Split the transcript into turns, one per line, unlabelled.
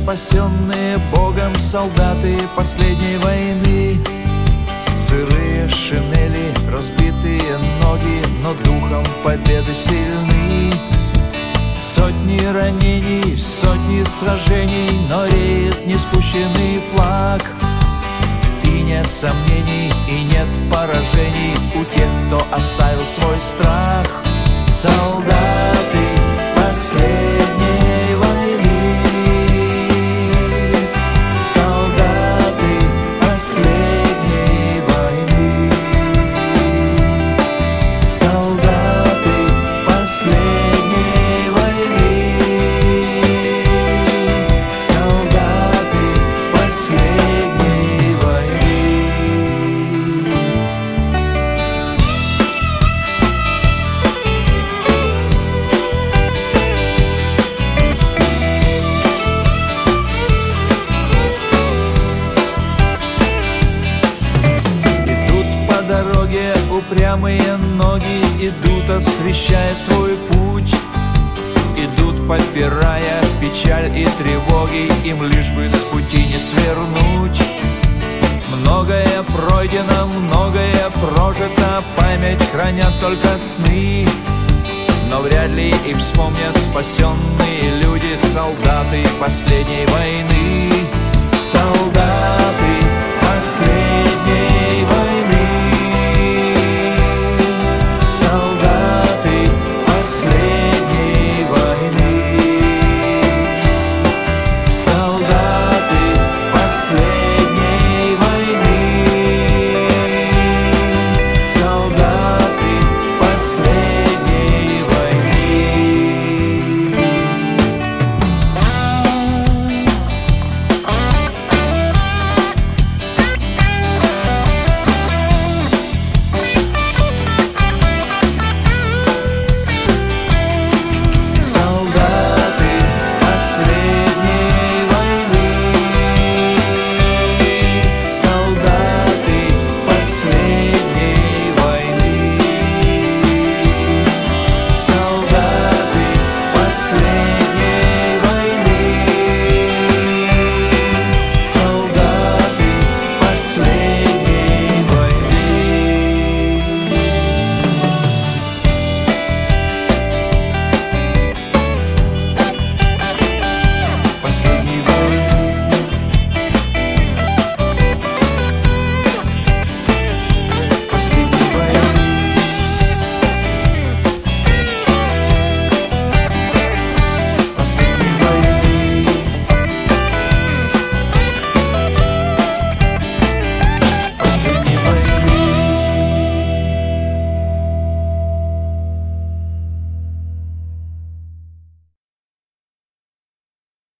спасенные Богом солдаты последней войны. Сырые шинели, разбитые ноги, но духом победы сильны. Сотни ранений, сотни сражений, но реет неспущенный флаг. И нет сомнений, и нет поражений у тех, кто оставил свой страх. Солдаты последней войны, солдаты последней войны, солдаты последней войны, солдаты последней войны. Упрямые ноги идут, освещая свой путь. Идут, попирая печаль и тревоги, им лишь бы с пути не свернуть. Многое пройдено, многое прожито, память хранят только сны. Но вряд ли и вспомнят спасенные люди, солдаты последней войны.